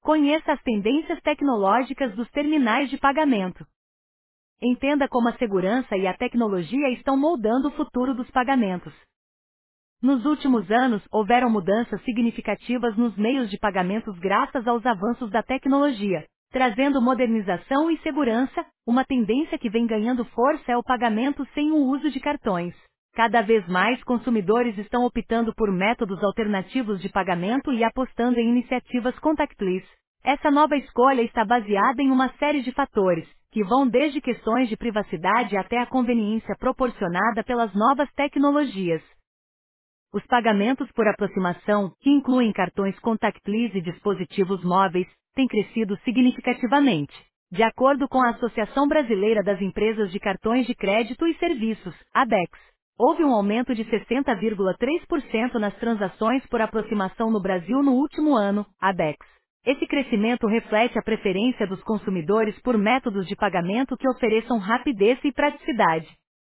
Conheça as tendências tecnológicas dos terminais de pagamento. Entenda como a segurança e a tecnologia estão moldando o futuro dos pagamentos. Nos últimos anos, houveram mudanças significativas nos meios de pagamentos graças aos avanços da tecnologia, trazendo modernização e segurança. Uma tendência que vem ganhando força é o pagamento sem o uso de cartões. Cada vez mais consumidores estão optando por métodos alternativos de pagamento e apostando em iniciativas contactless. Essa nova escolha está baseada em uma série de fatores, que vão desde questões de privacidade até a conveniência proporcionada pelas novas tecnologias. Os pagamentos por aproximação, que incluem cartões contactless e dispositivos móveis, têm crescido significativamente. De acordo com a Associação Brasileira das Empresas de Cartões de Crédito e Serviços, ABECS, houve um aumento de 60,3% nas transações por aproximação no Brasil no último ano, ABECS. Esse crescimento reflete a preferência dos consumidores por métodos de pagamento que ofereçam rapidez e praticidade.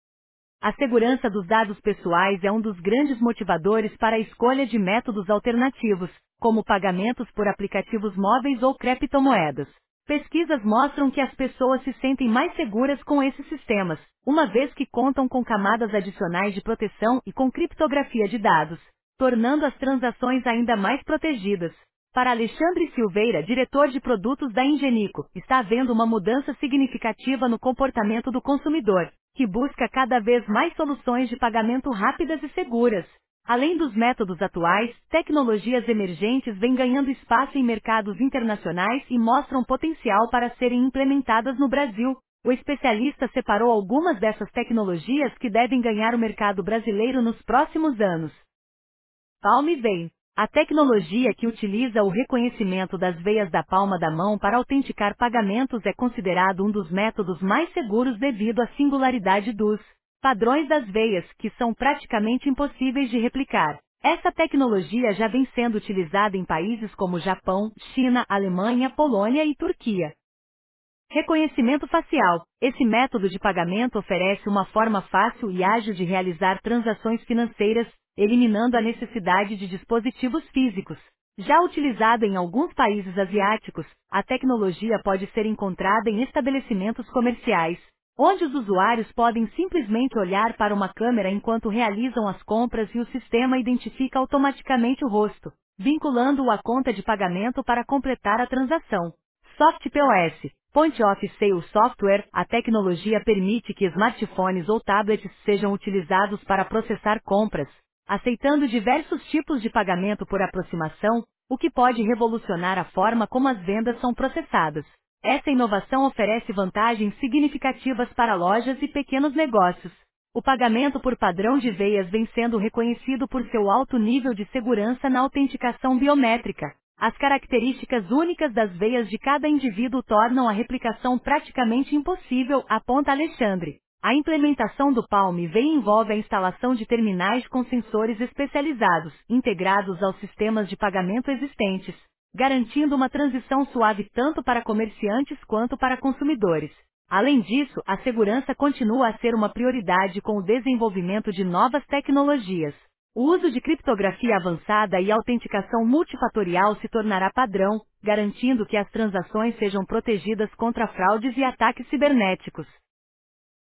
A segurança dos dados pessoais é um dos grandes motivadores para a escolha de métodos alternativos, como pagamentos por aplicativos móveis ou criptomoedas. Pesquisas mostram que as pessoas se sentem mais seguras com esses sistemas, uma vez que contam com camadas adicionais de proteção e com criptografia de dados, tornando as transações ainda mais protegidas. Para Alexandre Silveira, diretor de produtos da Ingenico, está havendo uma mudança significativa no comportamento do consumidor, que busca cada vez mais soluções de pagamento rápidas e seguras. Além dos métodos atuais, tecnologias emergentes vêm ganhando espaço em mercados internacionais e mostram potencial para serem implementadas no Brasil. O especialista separou algumas dessas tecnologias que devem ganhar o mercado brasileiro nos próximos anos. Palm Vein. A tecnologia que utiliza o reconhecimento das veias da palma da mão para autenticar pagamentos é considerado um dos métodos mais seguros devido à singularidade dos padrões das veias, que são praticamente impossíveis de replicar. Essa tecnologia já vem sendo utilizada em países como Japão, China, Alemanha, Polônia e Turquia. Reconhecimento facial. Esse método de pagamento oferece uma forma fácil e ágil de realizar transações financeiras, eliminando a necessidade de dispositivos físicos. Já utilizado em alguns países asiáticos, a tecnologia pode ser encontrada em estabelecimentos comerciais, onde os usuários podem simplesmente olhar para uma câmera enquanto realizam as compras e o sistema identifica automaticamente o rosto, vinculando-o à conta de pagamento para completar a transação. SoftPOS. Point of Sale Software. A tecnologia permite que smartphones ou tablets sejam utilizados para processar compras, aceitando diversos tipos de pagamento por aproximação, o que pode revolucionar a forma como as vendas são processadas. Essa inovação oferece vantagens significativas para lojas e pequenos negócios. O pagamento por padrão de veias vem sendo reconhecido por seu alto nível de segurança na autenticação biométrica. As características únicas das veias de cada indivíduo tornam a replicação praticamente impossível, aponta Alexandre. A implementação do Palm Vein envolve a instalação de terminais com sensores especializados, integrados aos sistemas de pagamento existentes, garantindo uma transição suave tanto para comerciantes quanto para consumidores. Além disso, a segurança continua a ser uma prioridade com o desenvolvimento de novas tecnologias. O uso de criptografia avançada e autenticação multifatorial se tornará padrão, garantindo que as transações sejam protegidas contra fraudes e ataques cibernéticos.